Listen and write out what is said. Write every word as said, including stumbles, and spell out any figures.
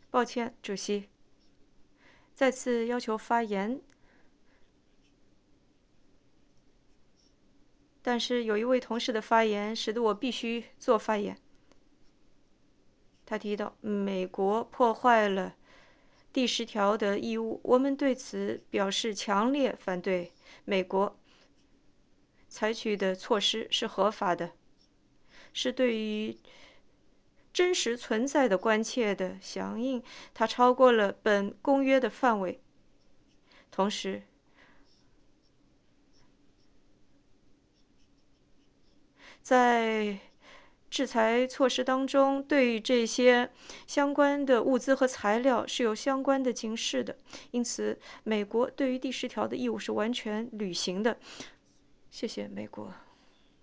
抱歉，主席，再次要求发言，但是有一位同事的发言使得我必须做发言。他提到美国破坏了第十条的义务，我们对此表示强烈反对。美国采取的措施是合法的，是对于真实存在的关切的响应，它超过了本公约的范围。同时，在制裁措施当中，对这些相关的物资和材料是有相关的警示的。因此，美国对于第十条的义务是完全履行的。谢谢美国。